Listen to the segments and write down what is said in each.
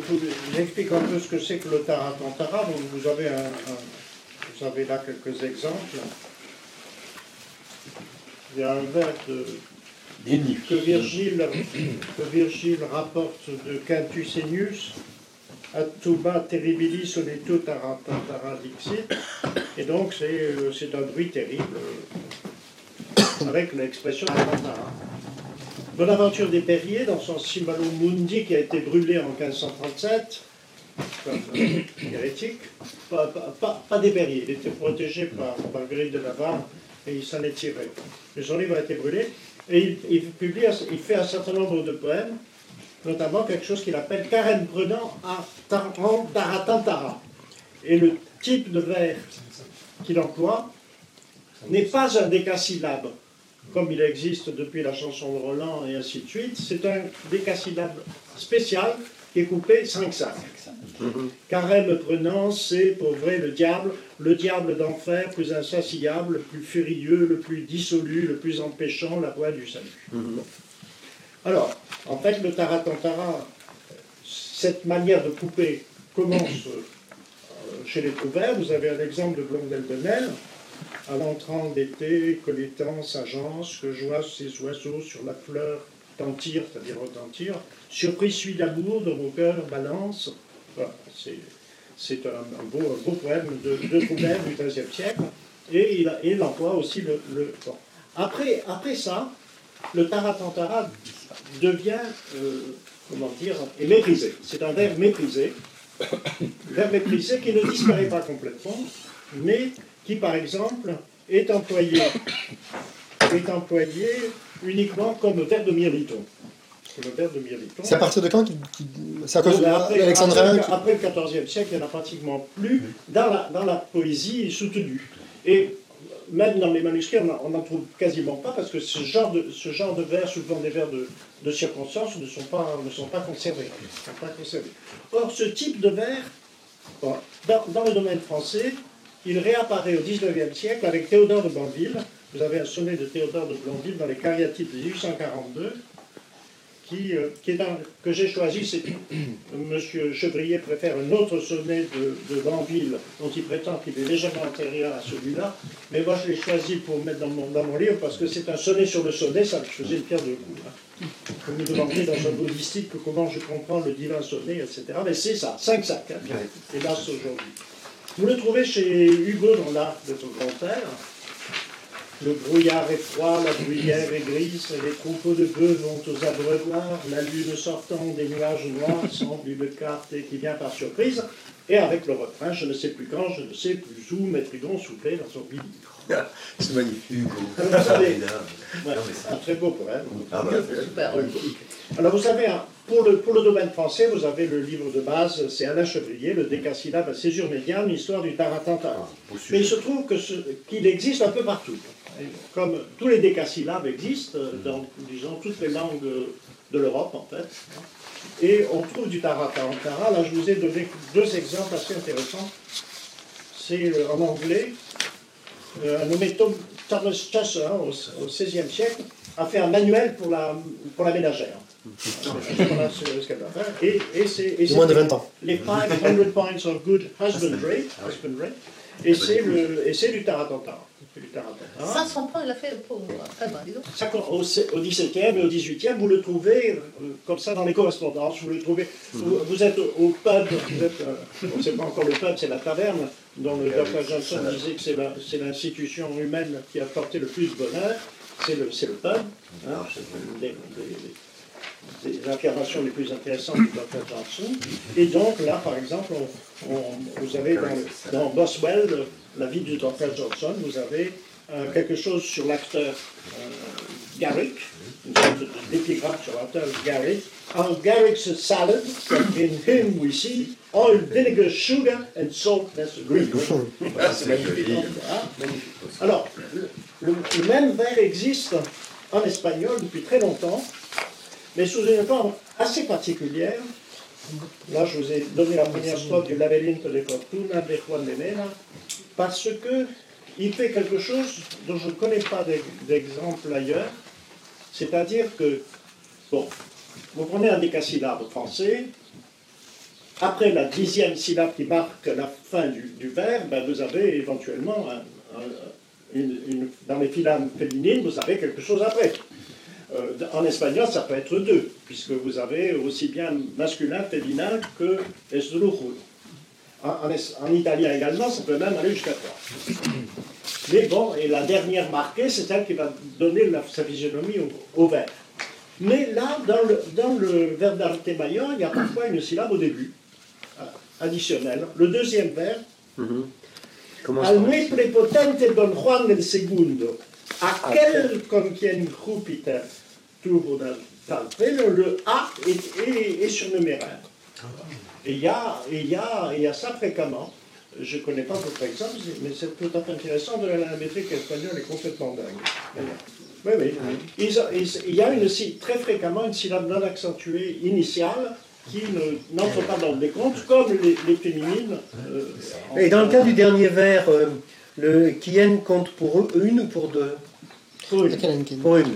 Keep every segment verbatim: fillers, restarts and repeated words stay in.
vous explique un peu ce que c'est que le taratantara. Donc vous avez, un, un, vous avez là quelques exemples. Il y a un vers de, que, Virgile, que Virgile rapporte de Quintus Ennius, Atuba terribili soleto taratantara dixit. Et donc c'est un bruit terrible avec l'expression tarantara. Bonaventure des Perriers, dans son Simbalo Mundi, qui a été brûlé en quinze cent trente-sept, comme euh, hérétique, pas, pas, pas, pas des Perriers, il était protégé par, par Grille de Navarre et il s'en est tiré. Mais son livre a été brûlé et il, il, publie, il fait un certain nombre de poèmes, notamment quelque chose qu'il appelle Carême prenant à taratantara. Et le type de vers qu'il emploie n'est pas un décasyllabe, comme il existe depuis la chanson de Roland et ainsi de suite. C'est un décasyllabe spécial qui est coupé cinq cinq. Carême prenant, c'est pour vrai le diable, le diable d'enfer, plus insatiable, le plus furieux, le plus dissolu, le plus empêchant, la voie du salut. Bon. Alors, en fait, le taratantara, cette manière de couper commence chez les trouvères. Vous avez un exemple de Blondel de Nesle. À l'entrant d'été, que les temps s'agencent, que joie ces oiseaux sur la fleur tentir, c'est-à-dire retentir, surpris suit d'amour dans vos cœurs balance. Voilà, c'est un, un, beau, un beau poème de, de Troubert du treizième siècle, et il, il emploie aussi le... le bon. après, après ça, le taratantara devient, euh, comment dire, est méprisé. C'est un vers méprisé, vers méprisé qui ne disparaît pas complètement, mais qui, par exemple, est employé, est employé uniquement comme vers de mirliton. C'est à partir de quand qui, qui, à cause après, Alexandrin après, après le quatorzième siècle, il n'y en a pratiquement plus dans la, dans la poésie soutenue. Et même dans les manuscrits, on n'en trouve quasiment pas, parce que ce genre de, ce genre de vers, souvent des vers de, de circonstances, ne sont pas, ne sont pas conservés. Ne sont pas conservés. Or, ce type de vers, bon, dans, dans le domaine français, il réapparaît au dix-neuvième siècle avec Théodore de Banville. Vous avez un sonnet de Théodore de Banville dans les Cariatides de mille huit cent quarante-deux, qui, euh, qui est dans, que j'ai choisi. C'est M. Chevrier préfère un autre sonnet de, de Banville, dont il prétend qu'il est légèrement antérieur à celui-là, mais moi je l'ai choisi pour mettre dans mon, dans mon livre, parce que c'est un sonnet sur le sonnet, ça je faisais une pierre deux coups. Hein. Vous me demandez dans un bouddhistique comment je comprends le divin sonnet, et cetera. Mais c'est ça, cinq sacs, hein, hélas aujourd'hui. Vous le trouvez chez Hugo dans l'art de son grand-père. Le brouillard est froid, la bruyère est grise, et les troupeaux de bœufs vont aux abreuvoirs, la lune sortant des nuages noirs semble une carte qui vient par surprise, et avec le refrain, je ne sais plus quand, je ne sais plus où, Métrigon soufflait dans son billet. C'est magnifique. Hugo. Alors, vous savez, ouais, un très beau poème. Ah bah, super. Alors vous savez, pour le, pour le domaine français, vous avez le livre de base, c'est Alain Chevrier, le décasyllabe à césure médiane, l'histoire du taratantara. Mais il se trouve que ce, qu'il existe un peu partout. Comme tous les décasyllabes existent dans, disons, toutes les langues de l'Europe, en fait. Et on trouve du taratantara. Là, je vous ai donné deux exemples assez intéressants. C'est en anglais, un nommé Thomas Chaucer, au seizième siècle, a fait un manuel pour la, pour la ménagère. Voilà ce qu'elle va faire. Et, et c'est moins de vingt ans. Les five hundred points of good husbandry. husbandry et c'est du taratantara. cinq cents points, il a fait pour. Très bien, dis donc. Ça, au, au dix-septième et au dix-huitième, vous le trouvez euh, comme ça dans les correspondances. Vous le trouvez. Vous, vous êtes au, au pub. Vous êtes, euh, on ne sait pas encore le pub, c'est la taverne, dont le docteur Johnson disait que c'est l'institution humaine qui a porté le plus de bonheur. C'est le, le pub. Hein, des, des, des affirmations les plus intéressantes du docteur Johnson. Et donc là, par exemple, on, on, vous avez dans, dans Boswell, la vie du docteur Johnson, vous avez euh, quelque chose sur l'acteur euh, Garrick, une sorte d'épigramme sur l'acteur Garrick. On Garrick's salad, in him we see oil, vinegar, sugar and salt necessary. C'est magnifique. Alors, le, le, le même vers existe en espagnol depuis très longtemps, mais sous une forme assez particulière. Là, je vous ai donné la première strophe du Laberinto de Fortuna de Juan de Mena, parce que il fait quelque chose dont je ne connais pas d'exemple ailleurs, c'est-à-dire que, bon, vous prenez un décasyllabe français, après la dixième syllabe qui marque la fin du, du vers, ben vous avez éventuellement, un, un, une, une, dans les syllabes féminines, vous avez quelque chose après. Euh, en espagnol, ça peut être deux, puisque vous avez aussi bien masculin, féminin que esdrújul. En, en, en italien également, ça peut même aller jusqu'à trois. Mais bon, et la dernière marquée, c'est celle qui va donner la, sa physionomie au, au vers. Mais là, dans le, dans le vers d'arte mayor, il y a parfois une syllabe au début, additionnelle. Le deuxième vers, mm-hmm. Al muy prepotente don Juan el segundo, aquel con quien Júpiter tuvo tal pelo, le A est, est, est surnuméraire. Et il y a, il y a, il y a ça fréquemment. Je ne connais pas votre exemple, mais c'est tout à fait intéressant. De la métrique espagnole est complètement dingue. Oui, oui. Il, il, il y a une, très fréquemment une syllabe non accentuée initiale qui n'entre pas dans le décompte, comme les, les féminines. Euh, Et dans le cas du dernier vers, euh, le Kien compte pour une ou pour deux? Pour une. Pour une.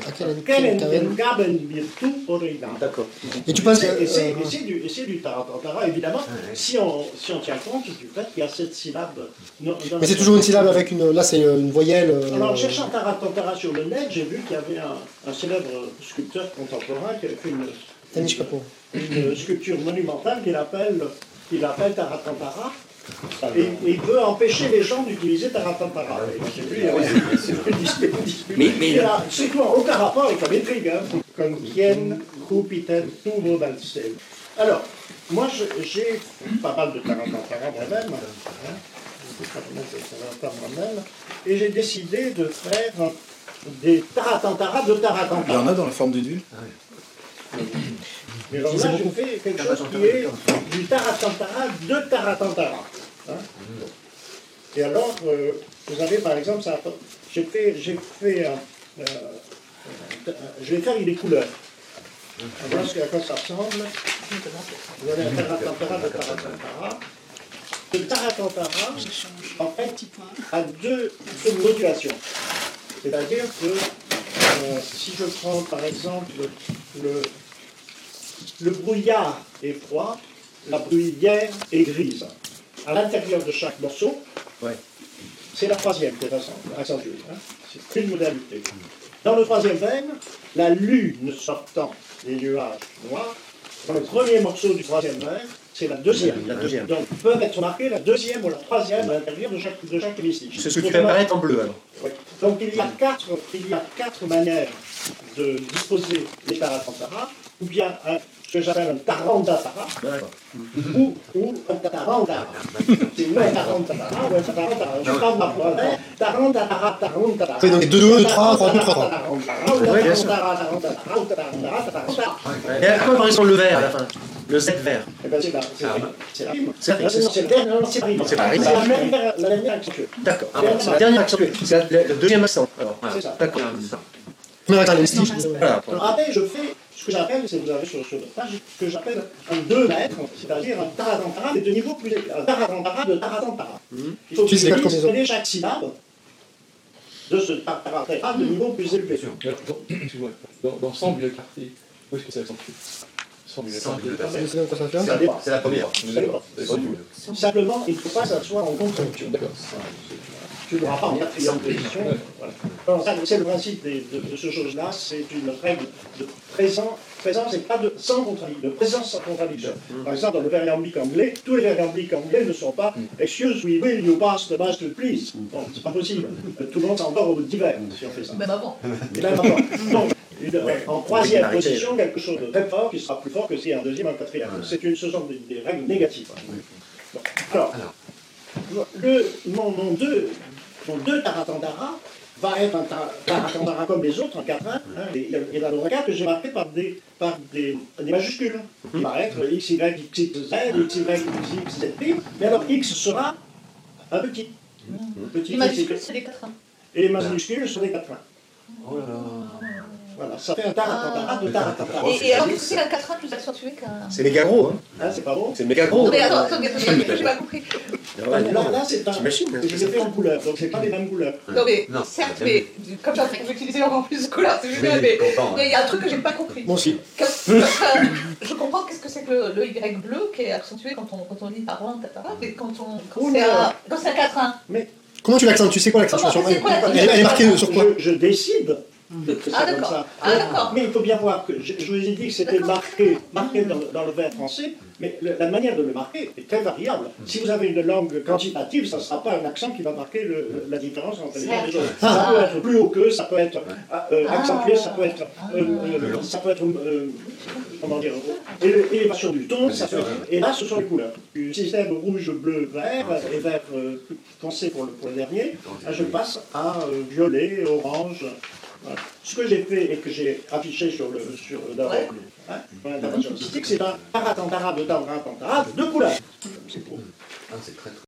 D'accord. Et tu penses que... Et c'est du, du tarantara, évidemment, si on, si on tient compte du fait qu'il y a cette syllabe. Non, mais c'est toujours une syllabe avec une... Là, c'est une voyelle... Euh... Alors, en cherchant tarantara sur le net, j'ai vu qu'il y avait un, un célèbre sculpteur contemporain qui avait fait une, une, une sculpture monumentale qu'il appelle, qu'il appelle Taratantara. Et, et il veut empêcher les gens d'utiliser Taratantara. Mais c'est quoi, aucun rapport avec la métrique. Hein. Con quien Júpiter tuvo dal cielo. Alors, moi j'ai pas mal de Taratantara moi-même, hein, moi-même, et j'ai décidé de faire des Taratantara de Taratantara. Il y en a dans la forme d'une ville. Mais alors là, je fais quelque chose qui est du Taratantara de Taratantara. Hein? Et alors, euh, vous avez par exemple, j'ai fait, j'ai fait, euh, euh, je vais faire des couleurs. Voilà ce à quoi ça ressemble. Vous avez un Taratantara de Taratantara. Le Taratantara, en fait, a deux, deux modulations. C'est-à-dire que euh, si je prends par exemple le, le brouillard est froid, la bruyère est grise. À l'intérieur de chaque morceau, ouais. C'est la troisième qui est accentuée. Hein. C'est une modalité. Dans le troisième veine, la lune sortant des nuages noirs, dans le premier morceau du troisième vers, c'est la deuxième. La deuxième. Donc peuvent être marquées la deuxième ou la troisième à l'intérieur de chaque, de chaque hémicycle. C'est ce que tu fais apparaître en bleu alors. Oui. Donc il y a quatre, il y a quatre manières de disposer les taratantara, ou bien un, ce que j'appelle un tarantatara, ou, ou un tarantara. C'est ou un tarantatara ou un tarantara. Je parle de la tarantatara, tarantatara. Oui, donc deux, deux, trois, trois, deux, trois. Et à quoi correspond le vert à la fin? Le Z vert. Eh bien, c'est la, c'est la rime. C'est la rime. C'est la rime. C'est la rime. C'est la dernière accentuée. D'accord. C'est la dernière accentuée. C'est le deuxième accent. Alors, c'est ça. D'accord. Non, attends, les styles. Après, je fais ce que j'appelle, c'est vous avez sur, sur votre page, ce que j'appelle un deux mètres, c'est-à-dire un taratantara, mais de niveau plus élevé. Un taratantara de taratantara. Il faut que je dise chaque syllabe de ce taratantara de niveau plus élevé. Dans l'ensemble du quartier, où est-ce que c'est accentué? C'est la première. Simplement, il ne faut pas que ça soit en contre-fonction. Tu n'auras pas en quatrième position. Voilà. C'est le principe de, de, de ce chose-là, c'est une règle de présent, présence et pas de sans contradiction, de présence sans contradiction. Par exemple, dans le variamblique anglais, tous les variambliques anglais ne sont pas excuse, we will, you pass the bus to please. Bon, c'est pas possible. Tout le monde s'endort au divers si on fait ça. Même avant. Même avant. Donc, une, en troisième position, quelque chose de très fort qui sera plus fort que si en deuxième, en quatrième. C'est une ce sont des, des règles négatives. Bon. Alors, le, mon, mon deux, mon deux taratantara va être un taratantara comme les autres en quatrain, hein, et, et dans le cas que j'ai marqué par des, par des, des majuscules. Il va être X, Y, X, Z, X, Y, X, Z, P, mais alors X sera un petit. petit les majuscules, c'est des quatrains. Et les majuscules sont des quatrains. Oh là là. Voilà, ça fait un taratantara de taratantara. Et, et alors, qu'est-ce que c'est un quatrain plus accentué qu'un... C'est méga gros, hein. Hein, c'est pas bon. C'est méga gros. Non, mais attends, attends, attends, j'ai pas compris. Là, là c'est un... Je l'ai fait en couleur, donc c'est pas les mêmes couleurs. Non, mais non, certes, mais comme j'ai envie d'utiliser encore plus de couleurs, c'est génial, mais il y a un truc que j'ai pas compris. Moi aussi. Je comprends qu'est-ce que c'est c'est que le, le Y bleu qui est accentué quand on, quand on lit par un, et quand on quand Oh c'est là. à, quand c'est à quatre un. Mais Comment tu l'accentues? C'est quoi l'accentuation? Comment- c'est quoi elle, elle est marquée sur quoi? je, je décide de que Ah, c'est comme d'accord. ça. Ah, d'accord. Mais il faut bien voir que je, je vous ai dit que c'était D'accord. marqué, marqué dans, le- dans le vers français, mais le- la manière de le marquer est très variable. Si vous avez une langue quantitative, ça ne sera pas un accent qui va marquer le- la différence entre les uns et les autres. Ça peut être plus haut que, ça peut être euh, accentué, ça peut être, euh, euh, ça peut être euh, comment dire, éle- élévation du ton, ça peut être- et là ce sont les couleurs. Du système rouge, bleu, vert, et vert euh, plus foncé pour le, pour le dernier, là, je passe à euh, violet, orange. Voilà. Ce que j'ai fait et que j'ai affiché sur le sur le Ouais. hein, dans l'intervention artistique, c'est un paratantara de tantara de couleurs. C'est beau. Ah, c'est très très